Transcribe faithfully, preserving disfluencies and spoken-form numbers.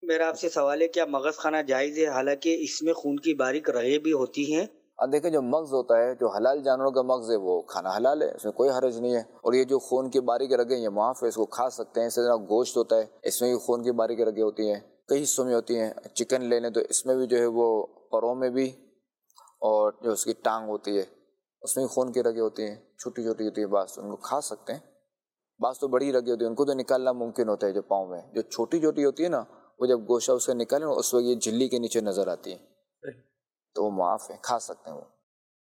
मेरा आपसे सवाल है, क्या मगज़ खाना जायज़ है, हालांकि इसमें खून की बारीक रगें भी होती हैं? अब देखिए, जो मग़ज़ होता है, जो हलाल जानवरों का मग़ज़ है, वो खाना हलाल है, इसमें कोई हर्ज नहीं है। और ये जो खून की बारीक रगें, ये माफ़ है, इसको खा सकते हैं। इससे ज़रा गोश्त होता है, इसमें भी खून की बारीक रगें होती हैं, कई हिस्सों में होती हैं। चिकन ले लें तो इसमें भी जो है वो परों में भी, और जो उसकी टांग होती है उसमें भी खून की रगें होती हैं, छोटी छोटी होती है। बास उनको खा सकते हैं, बास तो बड़ी रगें होती है, उनको तो निकालना मुमकिन होता है। जो पाँव में जो छोटी छोटी होती है ना, वो जब गोश्त उससे निकाले ना, उस वक्त ये झिल्ली के नीचे नज़र आती है, तो वो माफ़ है, खा सकते हैं वो।